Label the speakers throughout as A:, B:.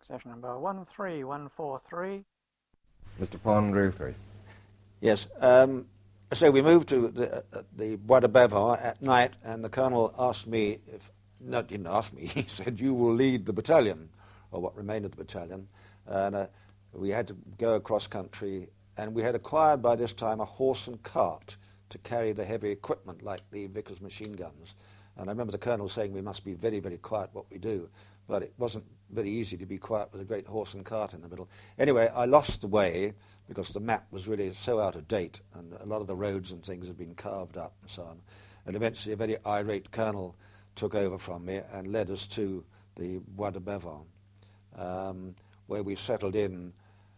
A: Session number 13143.
B: Mr. Pond, rule 3.
C: Yes. So we moved to the Bois de Bavent at night, and the colonel asked me, didn't ask me, he said, you will lead the battalion, or what remained of the battalion. And we had to go across country, and we had acquired by this time a horse and cart to carry the heavy equipment like the Vickers machine guns. And I remember the colonel saying we must be very, very quiet what we do, but it wasn't very easy to be quiet with a great horse and cart in the middle. Anyway, I lost the way because the map was really so out of date, and a lot of the roads and things had been carved up and so on. And eventually a very irate colonel took over from me and led us to the Bois de Bavent, where we settled in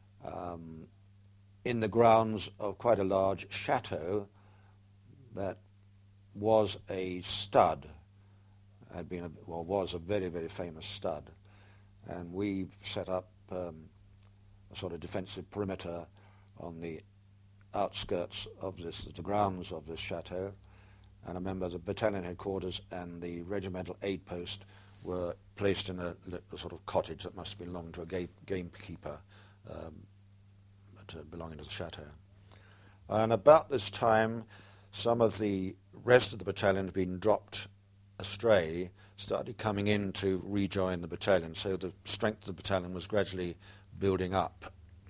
C: the grounds of quite a large chateau that was a stud, was a very, very famous stud. And we set up a sort of defensive perimeter on the outskirts of the grounds of this chateau. And I remember the battalion headquarters and the regimental aid post were placed in a sort of cottage that must have belonged to a gamekeeper belonging to the chateau. And about this time, some of the rest of the battalion had been dropped astray, started coming in to rejoin the battalion, so the strength of the battalion was gradually building up.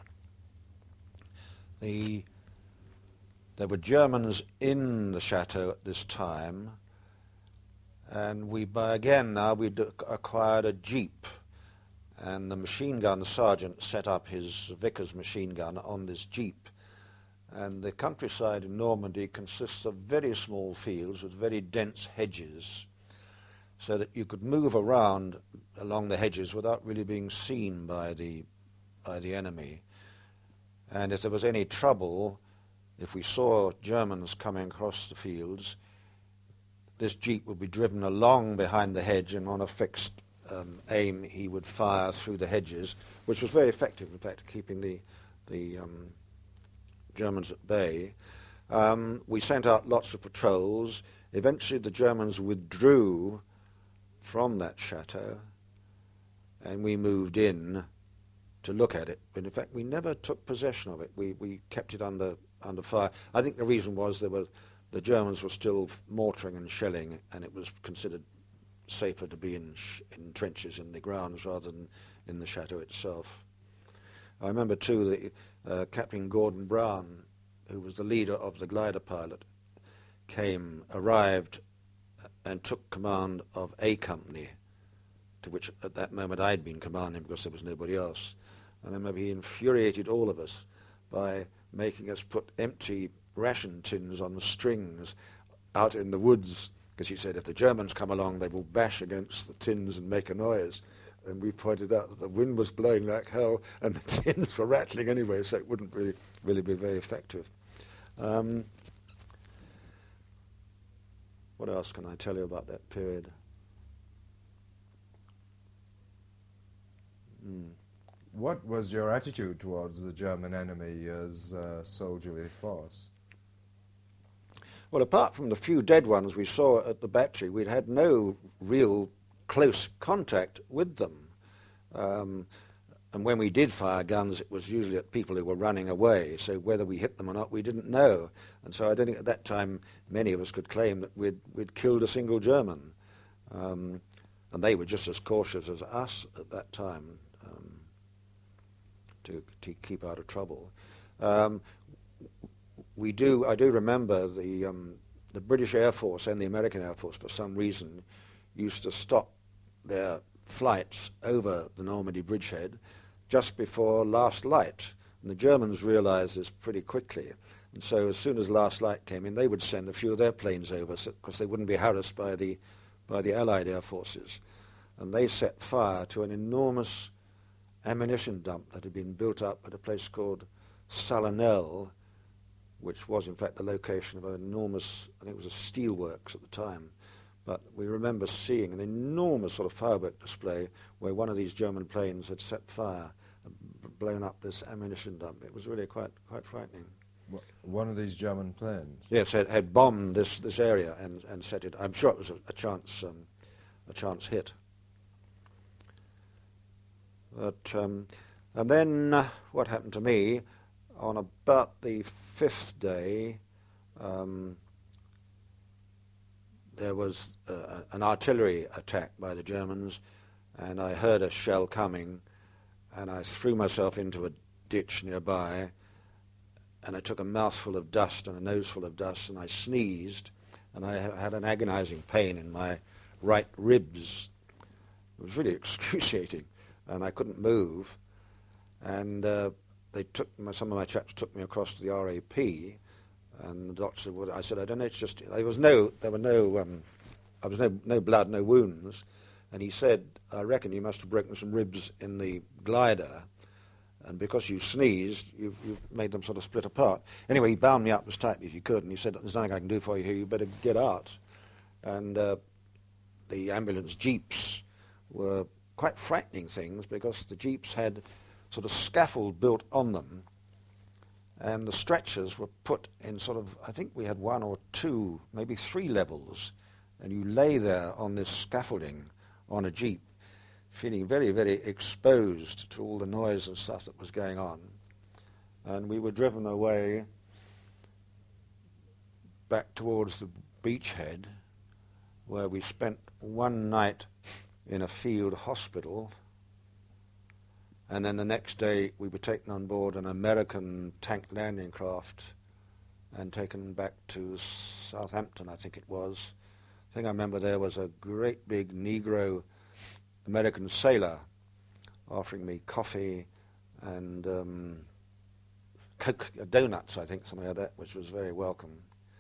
C: There were Germans in the chateau at this time, and we'd acquired a jeep, and the machine gun sergeant set up his Vickers machine gun on this jeep. And the countryside in Normandy consists of very small fields with very dense hedges, so that you could move around along the hedges without really being seen by the enemy. And if there was any trouble, if we saw Germans coming across the fields, this jeep would be driven along behind the hedge, and on a fixed aim he would fire through the hedges, which was very effective, in fact, keeping the Germans at bay. We sent out lots of patrols. Eventually the Germans withdrew from that chateau, and we moved in to look at it. But in fact, we never took possession of it. We kept it under fire. I think the reason was the Germans were still mortaring and shelling, and it was considered safer to be in trenches in the grounds rather than in the chateau itself. I remember too that Captain Gordon Brown, who was the leader of the glider pilot, arrived and took command of A Company, to which at that moment I'd been commanding because there was nobody else. And I remember he infuriated all of us by making us put empty ration tins on strings out in the woods, because he said if the Germans come along they will bash against the tins and make a noise. And we pointed out that the wind was blowing like hell and the tins were rattling anyway, so it wouldn't really be very effective. What else can I tell you about that period?
B: What was your attitude towards the German enemy as a soldierly force?
C: Well, apart from the few dead ones we saw at the battery, we'd had no real close contact with them. And when we did fire guns, it was usually at people who were running away, so whether we hit them or not, we didn't know. And so I don't think at that time many of us could claim that we'd killed a single German. And they were just as cautious as us at that time to keep out of trouble. I do remember the British Air Force and the American Air Force, for some reason, used to stop their flights over the Normandy bridgehead just before last light. And the Germans realized this pretty quickly. And so as soon as last light came in, they would send a few of their planes over because they wouldn't be harassed by the Allied air forces. And they set fire to an enormous ammunition dump that had been built up at a place called Salanel, which was in fact the location of an enormous, I think it was a steelworks at the time. But we remember seeing an enormous sort of firework display where one of these German planes had set fire and blown up this ammunition dump. It was really quite frightening.
B: One of these German planes?
C: Yes, had bombed this area and set it. I'm sure it was a chance hit. And then what happened to me, on about the 5th day, there was an artillery attack by the Germans, and I heard a shell coming, and I threw myself into a ditch nearby, and I took a mouthful of dust and a noseful of dust, and I sneezed, and I had an agonizing pain in my right ribs. It was really excruciating, and I couldn't move. And some of my chaps took me across to the RAP, and the doctor said, I said, I don't know, it's just, there was no blood, no wounds. And he said, I reckon you must have broken some ribs in the glider, and because you sneezed, you've made them sort of split apart. Anyway, he bound me up as tightly as he could, and he said, there's nothing I can do for you here, you better get out. And the ambulance jeeps were quite frightening things, because the jeeps had sort of scaffold built on them, and the stretchers were put in sort of, I think we had 1 or 2, maybe 3 levels, and you lay there on this scaffolding on a jeep, feeling very, very exposed to all the noise and stuff that was going on. And we were driven away back towards the beachhead, where we spent one night in a field hospital, and then the next day we were taken on board an American tank landing craft and taken back to Southampton, I think it was. The thing I remember there was a great big Negro American sailor offering me coffee and donuts, I think, something like that, which was very welcome.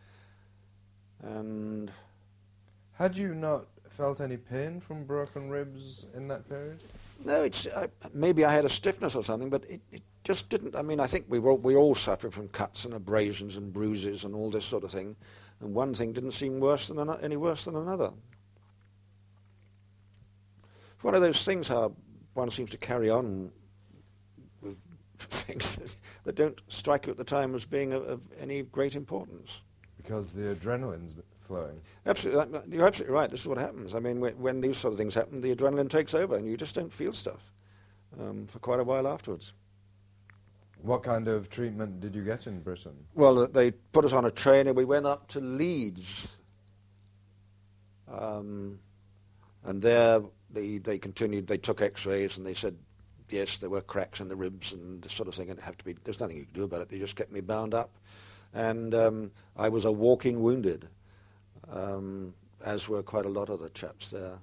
C: And
B: had you not felt any pain from broken ribs in that period?
C: No, maybe I had a stiffness or something, but it just didn't. I mean, I think we all suffer from cuts and abrasions and bruises and all this sort of thing, and one thing didn't seem any worse than another. It's one of those things how one seems to carry on with things that don't strike you at the time as being of any great importance.
B: Because the adrenaline's flowing.
C: Absolutely, you're absolutely right. This is what happens. I mean, when these sort of things happen, the adrenaline takes over, and you just don't feel stuff for quite a while afterwards.
B: What kind of treatment did you get in Britain?
C: Well, they put us on a train, and we went up to Leeds, and there they continued. They took X-rays, and they said, yes, there were cracks in the ribs and this sort of thing, and there's nothing you can do about it. They just kept me bound up, and I was a walking wounded. As were quite a lot of the chaps there.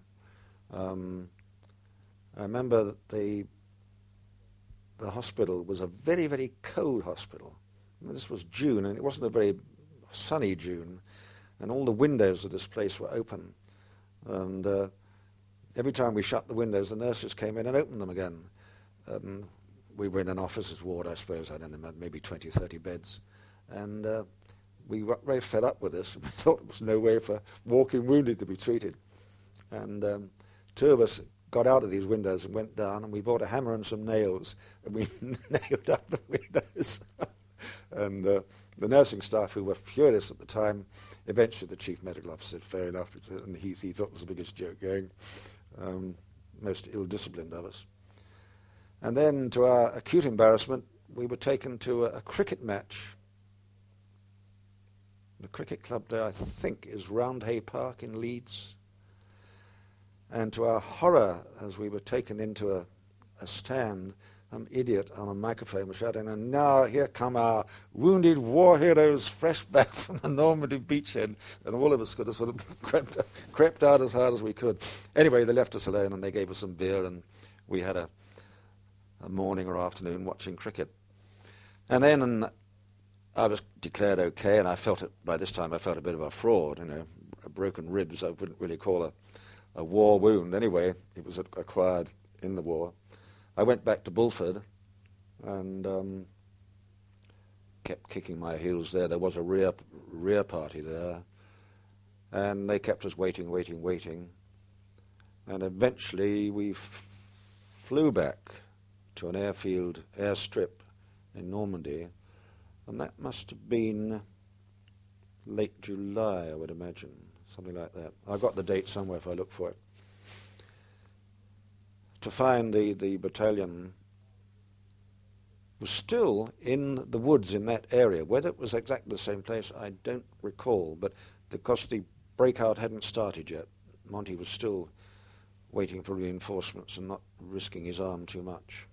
C: I remember that the hospital was a very, very cold hospital. I mean, this was June, and it wasn't a very sunny June, and all the windows of this place were open. And every time we shut the windows, the nurses came in and opened them again. We were in an officer's ward, I suppose, I don't know, maybe 20, 30 beds. And we got very fed up with this. We thought there was no way for walking wounded to be treated. And 2 of us got out of these windows and went down, and we bought a hammer and some nails, and we nailed up the windows. And the nursing staff, who were furious at the time, eventually the chief medical officer said, fair enough, and he thought it was the biggest joke going. Most ill-disciplined of us. And then, to our acute embarrassment, we were taken to a cricket match. The cricket club there, I think, is Roundhay Park in Leeds. And to our horror, as we were taken into a stand, some idiot on a microphone was shouting, and now here come our wounded war heroes fresh back from the Normandy beachhead. And all of us could have sort of crept out as hard as we could. Anyway, they left us alone, and they gave us some beer, and we had a morning or afternoon watching cricket. And then I was declared okay, and by this time I felt a bit of a fraud, broken ribs. I wouldn't really call a war wound. Anyway, it was acquired in the war. I went back to Bulford and kept kicking my heels there. There was a rear party there, and they kept us waiting. And eventually we flew back to an airstrip in Normandy, and that must have been late July, I would imagine, something like that. I've got the date somewhere if I look for it. to find the battalion was still in the woods in that area. Whether it was exactly the same place, I don't recall, but because the breakout hadn't started yet, Monty was still waiting for reinforcements and not risking his arm too much.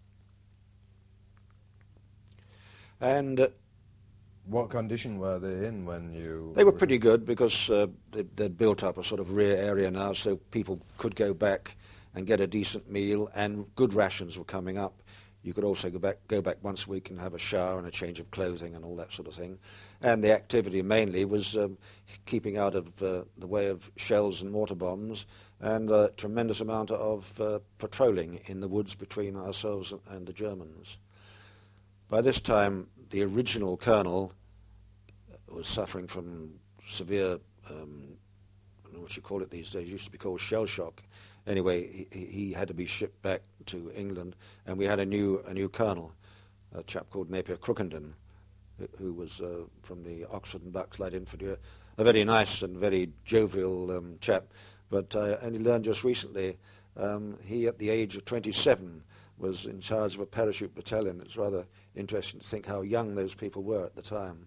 C: And
B: what condition were they in when you...
C: They were pretty good because they'd built up a sort of rear area now, so people could go back and get a decent meal, and good rations were coming up. You could also go back once a week and have a shower and a change of clothing and all that sort of thing. And the activity mainly was keeping out of the way of shells and mortar bombs, and a tremendous amount of patrolling in the woods between ourselves and the Germans. By this time, the original colonel was suffering from severe, I don't know what you call it these days, it used to be called shell shock. Anyway, he had to be shipped back to England, and we had a new colonel, a chap called Napier Crookenden, who was from the Oxford and Bucks Light Infantry, a very nice and very jovial chap. But I only learned just recently, he at the age of 27 was in charge of a parachute battalion. It's rather interesting to think how young those people were at the time.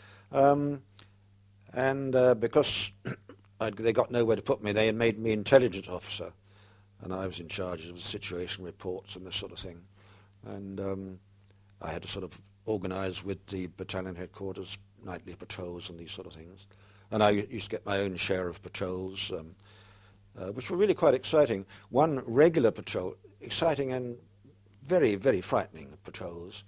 C: Because they got nowhere to put me, they had made me intelligence officer, and I was in charge of situation reports and this sort of thing. And I had to sort of organise with the battalion headquarters nightly patrols and these sort of things. And I used to get my own share of patrols, which were really quite exciting. One regular patrol, exciting and very, very frightening patrols.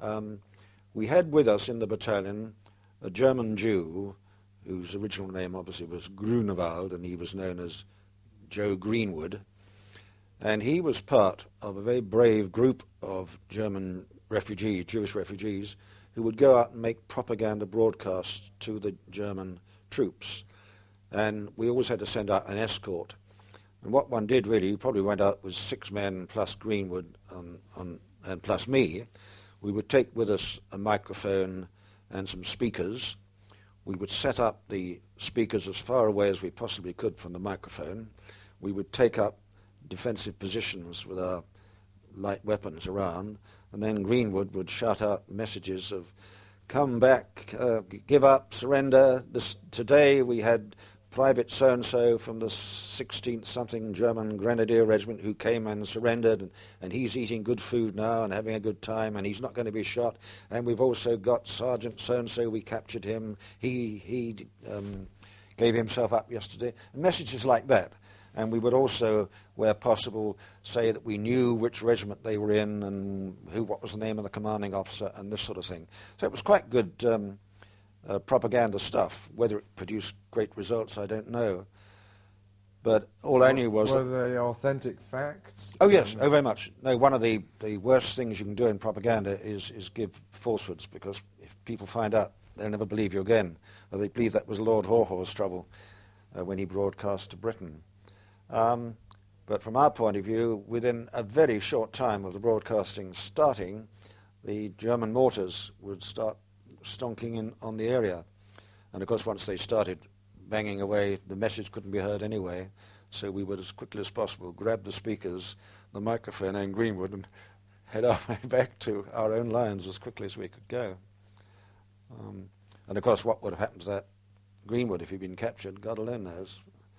C: We had with us in the battalion a German Jew whose original name obviously was Grunewald, and he was known as Joe Greenwood. And he was part of a very brave group of German refugees, Jewish refugees, who would go out and make propaganda broadcasts to the German troops. And we always had to send out an escort. And what one did really, he probably went out with 6 men plus Greenwood and plus me. We would take with us a microphone and some speakers. We would set up the speakers as far away as we possibly could from the microphone. We would take up defensive positions with our light weapons around, and then Greenwood would shout out messages of, come back, give up, surrender. Today we had Private so-and-so from the 16th something German Grenadier Regiment who came and surrendered, and he's eating good food now and having a good time, and he's not going to be shot. And we've also got Sergeant so-and-so, we captured him, he gave himself up yesterday. And messages like that. And we would also, where possible, say that we knew which regiment they were in and what was the name of the commanding officer and this sort of thing. So it was quite good propaganda stuff. Whether it produced great results, I don't know. But all I knew was...
B: Were they authentic facts?
C: Oh, yes, very much. No, one of the worst things you can do in propaganda is give falsehoods, because if people find out, they'll never believe you again. Or they believe that was Lord Hawhaw's trouble when he broadcast to Britain. But from our point of view, within a very short time of the broadcasting starting, the German mortars would start stonking in on the area. And of course, once they started banging away, the message couldn't be heard anyway. So we would, as quickly as possible, grab the speakers, the microphone, and Greenwood, and head our way back to our own lines as quickly as we could go. And of course, what would have happened to that Greenwood if he'd been captured, God alone knows.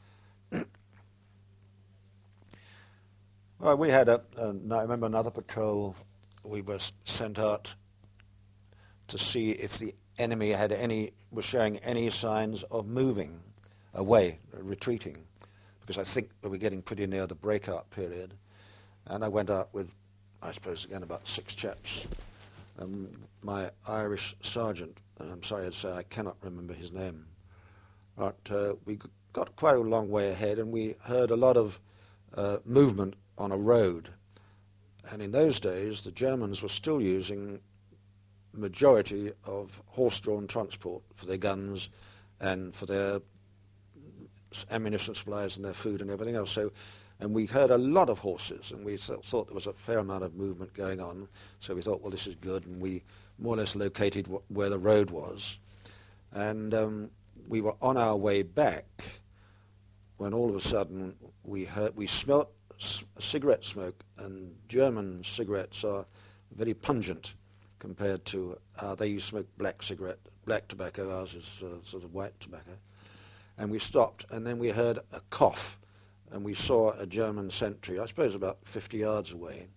C: Well, we had I remember another patrol. We were sent out to see if the enemy was showing any signs of moving away, retreating, because I think we were getting pretty near the breakout period. And I went out with, I suppose, again, about 6 chaps. My Irish sergeant, I'm sorry to say I cannot remember his name, but we got quite a long way ahead, and we heard a lot of movement on a road. And in those days, the Germans were still using majority of horse-drawn transport for their guns and for their ammunition supplies and their food and everything else. So, and we heard a lot of horses, and we thought there was a fair amount of movement going on. So we thought, well, this is good, and we more or less located where the road was. And we were on our way back when all of a sudden we smelt cigarette smoke, and German cigarettes are very pungent compared to they used to smoke black tobacco. Ours is sort of white tobacco. And we stopped, and then we heard a cough, and we saw a German sentry, I suppose about 50 yards away.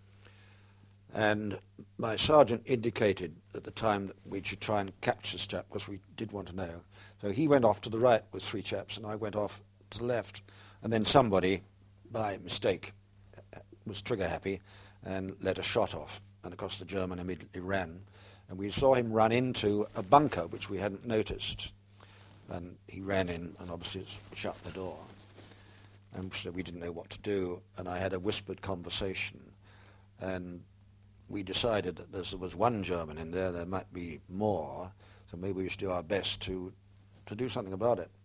C: And my sergeant indicated at the time that we should try and catch this chap because we did want to know. So he went off to the right with 3 chaps, and I went off to the left. And then somebody, by mistake, was trigger happy and let a shot off. And of course the German immediately ran. And we saw him run into a bunker, which we hadn't noticed. And he ran in and obviously shut the door. And so we didn't know what to do. And I had a whispered conversation. And we decided that there was one German in there, there might be more, so maybe we should do our best to do something about it.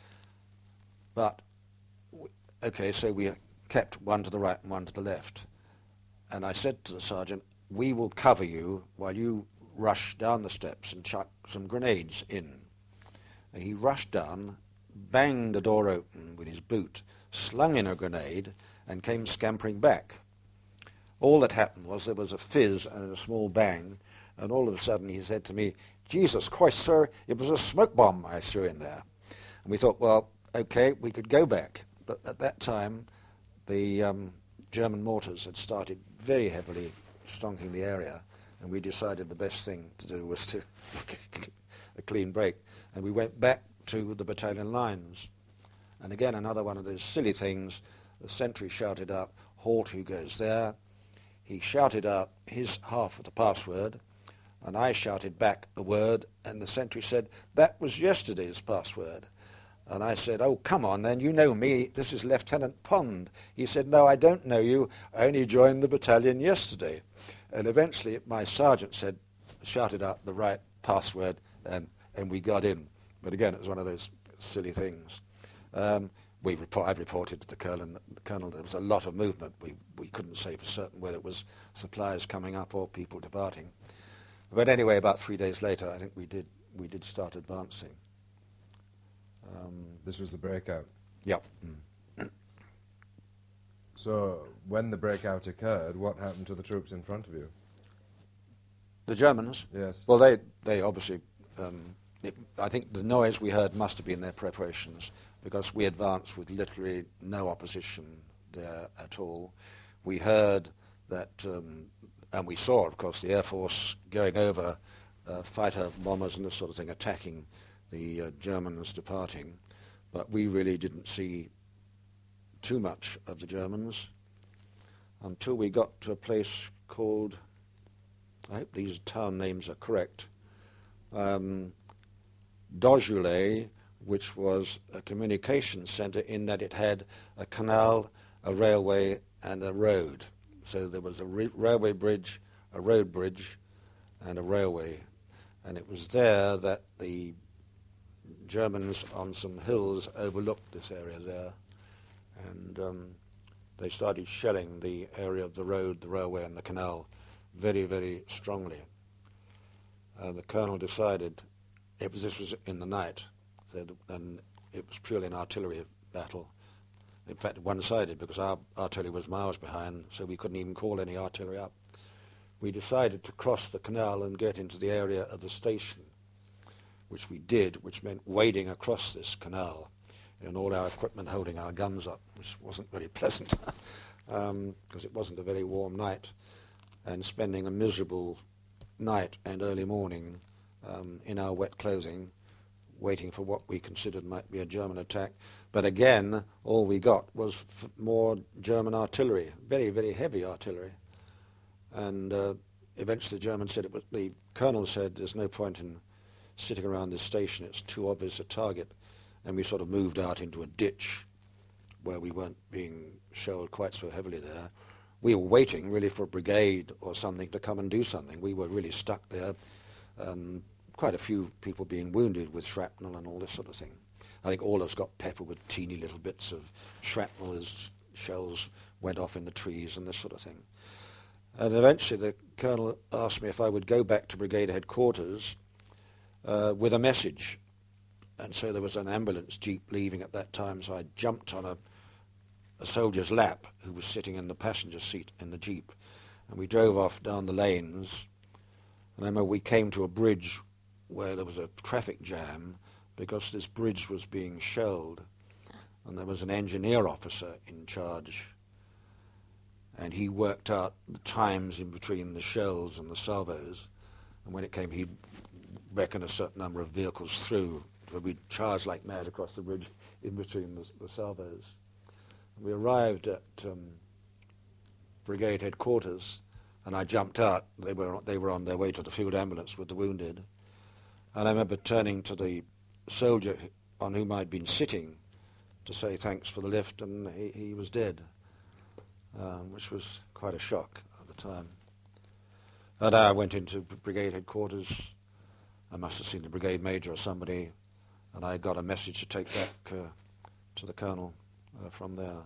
C: But, okay, so we kept one to the right and one to the left. And I said to the sergeant, we will cover you while you rush down the steps and chuck some grenades in. And he rushed down, banged the door open with his boot, slung in a grenade, and came scampering back. All that happened was there was a fizz and a small bang, and all of a sudden he said to me, Jesus Christ, sir, it was a smoke bomb I threw in there. And we thought, well, okay, we could go back. But at that time, the German mortars had started very heavily stonking the area, and we decided the best thing to do was to a clean break. And we went back to the battalion lines. And again, another one of those silly things, the sentry shouted out, halt, who goes there? He shouted out his half of the password, and I shouted back the word, and the sentry said, that was yesterday's password. And I said, oh, come on then, you know me, this is Lieutenant Pond. He said, no, I don't know you, I only joined the battalion yesterday. And eventually my sergeant shouted out the right password, and we got in. But again, it was one of those silly things. I've reported to the colonel there was a lot of movement. We couldn't say for certain whether it was supplies coming up or people departing. But anyway, about 3 days later, I think we did start advancing.
B: This was the breakout.
C: Yep.
B: So when the breakout occurred, what happened to the troops in front of you?
C: The Germans?
B: Yes.
C: Well, they obviously, I think the noise we heard must have been their preparations, because we advanced with literally no opposition there at all. We heard that, and we saw, of course, the Air Force going over, fighter bombers and this sort of thing, attacking the Germans departing. But we really didn't see too much of the Germans until we got to a place called, I hope these town names are correct, Dojule, which was a communications centre in that it had a canal, a railway, and a road. So there was a railway bridge, a road bridge, and a railway. And it was there that the Germans on some hills overlooked this area there. And they started shelling the area of the road, the railway, and the canal very, very strongly. And the colonel decided, this was in the night, and it was purely an artillery battle. In fact, one-sided, because our artillery was miles behind, so we couldn't even call any artillery up. We decided to cross the canal and get into the area of the station, which we did, which meant wading across this canal in all our equipment holding our guns up, which wasn't very pleasant because it wasn't a very warm night, and spending a miserable night and early morning in our wet clothing, waiting for what we considered might be a German attack. But again, all we got was more German artillery, very, very heavy artillery. And eventually the Germans said, the colonel said, there's no point in sitting around this station, it's too obvious a target. And we sort of moved out into a ditch where we weren't being shelled quite so heavily there. We were waiting really for a brigade or something to come and do something. We were really stuck there. Quite a few people being wounded with shrapnel and all this sort of thing. I think all of us got peppered with teeny little bits of shrapnel as shells went off in the trees and this sort of thing. And eventually the colonel asked me if I would go back to brigade headquarters with a message. And so there was an ambulance jeep leaving at that time, so I jumped on a soldier's lap who was sitting in the passenger seat in the Jeep. And we drove off down the lanes. And I remember we came to a bridge where there was a traffic jam because this bridge was being shelled. And there was an engineer officer in charge. And he worked out the times in between the shells and the salvos. And when it came, he'd reckon a certain number of vehicles through. We'd charge like mad across the bridge in between the salvos. And we arrived at brigade headquarters, and I jumped out. They were on their way to the field ambulance with the wounded. And I remember turning to the soldier on whom I'd been sitting to say thanks for the lift, and he was dead, which was quite a shock at the time. And I went into brigade headquarters. I must have seen the brigade major or somebody, and I got a message to take back to the colonel from there.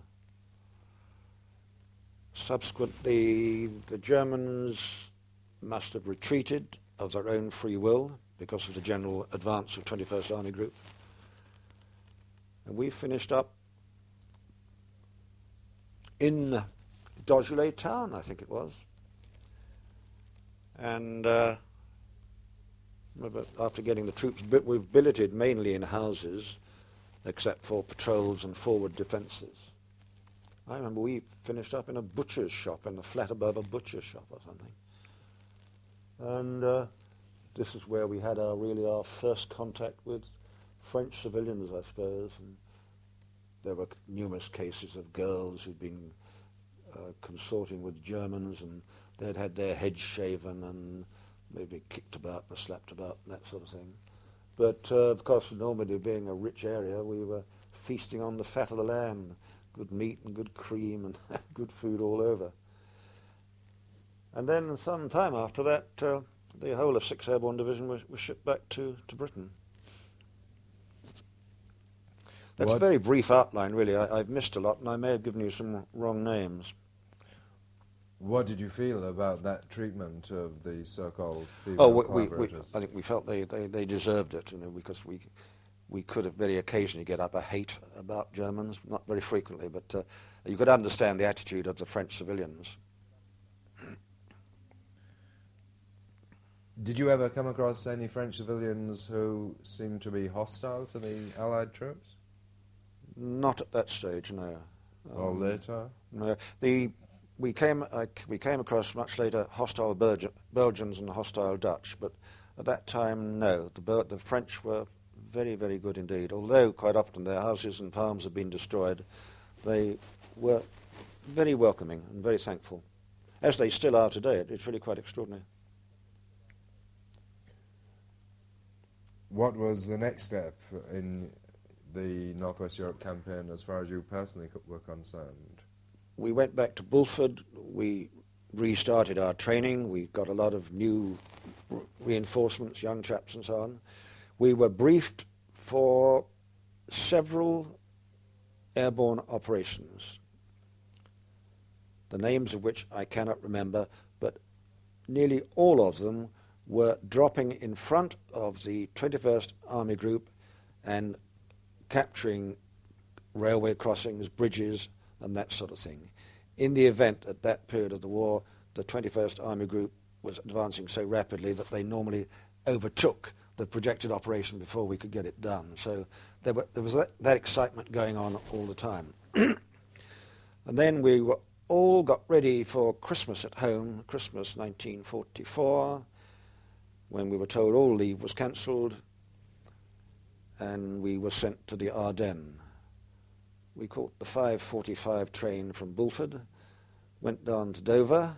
C: Subsequently, the Germans must have retreated of their own free will because of the general advance of 21st Army Group. And we finished up in Dojulé town, I think it was. And after getting the troops, we've billeted mainly in houses, except for patrols and forward defences. I remember we finished up in a butcher's shop, in the flat above a butcher's shop or something. And this is where we had our first contact with French civilians, I suppose. And there were numerous cases of girls who'd been consorting with Germans, and they'd had their heads shaven and maybe kicked about and slapped about and that sort of thing. But of course, Normandy being a rich area, we were feasting on the fat of the land. Good meat and good cream and good food all over. And then some time after that, the whole of 6th Airborne Division was shipped back to Britain. That's a very brief outline, really. I've missed a lot, and I may have given you some wrong names.
B: What did you feel about that treatment of the so-called female collaborators?
C: I think we felt they deserved it, because we could have very occasionally get up a hate about Germans, not very frequently, but you could understand the attitude of the French civilians.
B: Did you ever come across any French civilians who seemed to be hostile to the Allied troops?
C: Not at that stage, no.
B: Or later?
C: No. We came across much later hostile Belgians and hostile Dutch, but at that time, no. The French were very, very good indeed. Although quite often their houses and farms have been destroyed, they were very welcoming and very thankful, as they still are today. It's really quite extraordinary.
B: What was the next step in the Northwest Europe campaign as far as you personally were concerned?
C: We went back to Bulford. We restarted our training. We got a lot of new reinforcements, young chaps and so on. We were briefed for several airborne operations, the names of which I cannot remember, but nearly all of them were dropping in front of the 21st Army Group and capturing railway crossings, bridges, and that sort of thing. In the event, at that period of the war, the 21st Army Group was advancing so rapidly that they normally overtook the projected operation before we could get it done. So there was that excitement going on all the time. And then we were all got ready for Christmas at home, Christmas 1944, when we were told all leave was cancelled, and we were sent to the Ardennes. We caught the 5:45 train from Bulford, went down to Dover,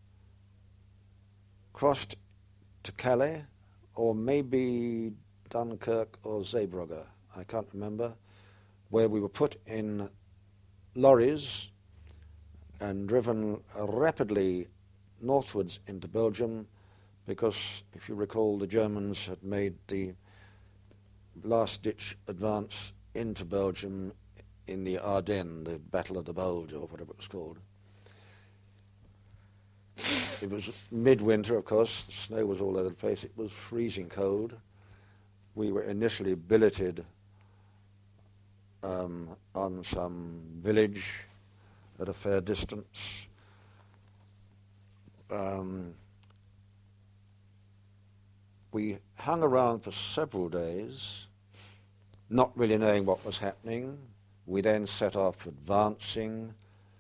C: crossed to Calais, or maybe Dunkirk or Zeebrugge, I can't remember, where we were put in lorries and driven rapidly northwards into Belgium, because, if you recall, the Germans had made the last-ditch advance into Belgium in the Ardennes, the Battle of the Bulge, or whatever it was called. It was midwinter, of course. The snow was all over the place. It was freezing cold. We were initially billeted on some village at a fair distance. We hung around for several days, not really knowing what was happening. We then set off advancing,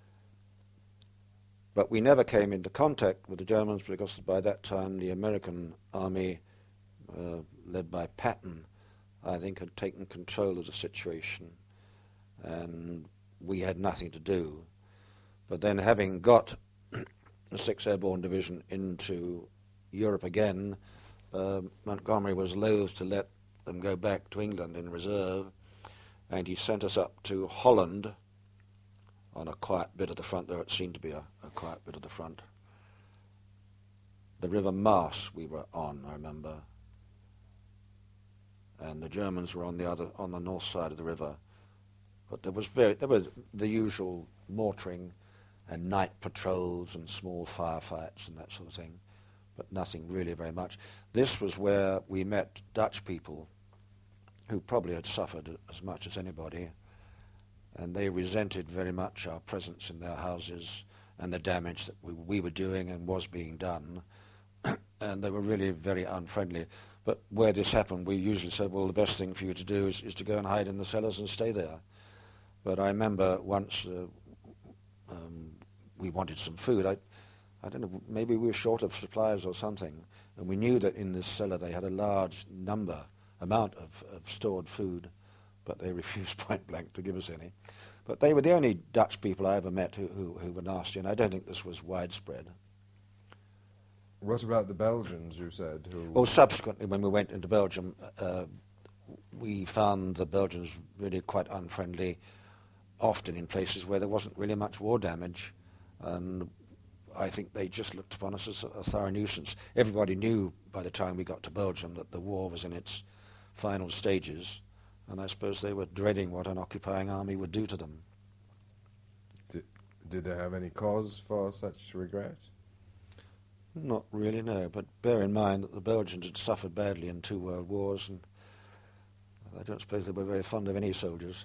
C: but we never came into contact with the Germans because by that time the American army, led by Patton, I think, had taken control of the situation, and we had nothing to do. But then, having got the 6th Airborne Division into Europe again, Montgomery was loath to let them go back to England in reserve, and he sent us up to Holland on a quiet bit of the front. There it seemed to be a quiet bit of the front. The River Maas we were on, I remember, and the Germans were on the north side of the river. But there was the usual mortaring and night patrols and small firefights and that sort of thing, but nothing really very much. This was where we met Dutch people who probably had suffered as much as anybody, and they resented very much our presence in their houses and the damage that we were doing and was being done, and they were really very unfriendly. But where this happened, we usually said, well, the best thing for you to do is to go and hide in the cellars and stay there. But I remember once we wanted some food. I don't know, maybe we were short of supplies or something, and we knew that in this cellar they had a large amount of stored food, but they refused point blank to give us any. But they were the only Dutch people I ever met who were nasty, and I don't think this was widespread.
B: What about the Belgians, you said?
C: Well, subsequently, when we went into Belgium, we found the Belgians really quite unfriendly, often in places where there wasn't really much war damage, and I think they just looked upon us as a thorough nuisance. Everybody knew by the time we got to Belgium that the war was in its final stages, and I suppose they were dreading what an occupying army would do to them.
B: Did they have any cause for such regret?
C: Not really, no, but bear in mind that the Belgians had suffered badly in 2 world wars, and I don't suppose they were very fond of any soldiers.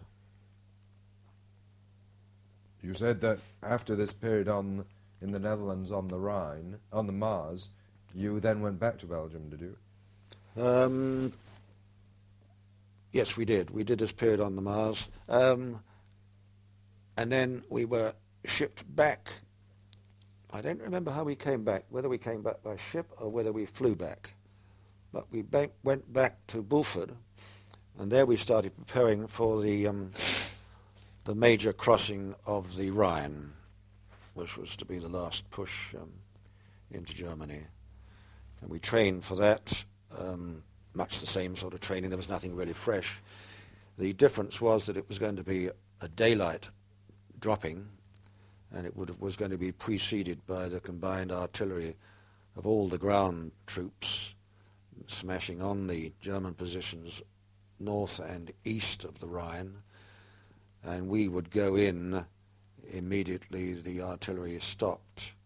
B: You said that after this period in the Netherlands on the Rhine, on the Maas, you then went back to Belgium, did you?
C: Yes, we did. We did this period on the Maas. And then we were shipped back. I don't remember how we came back, whether we came back by ship or whether we flew back. But we went back to Bulford, and there we started preparing for the major crossing of the Rhine, which was to be the last push into Germany. And we trained for that, much the same sort of training. There was nothing really fresh. The difference was that it was going to be a daylight dropping, and it was going to be preceded by the combined artillery of all the ground troops smashing on the German positions north and east of the Rhine, and we would go in immediately the artillery stopped.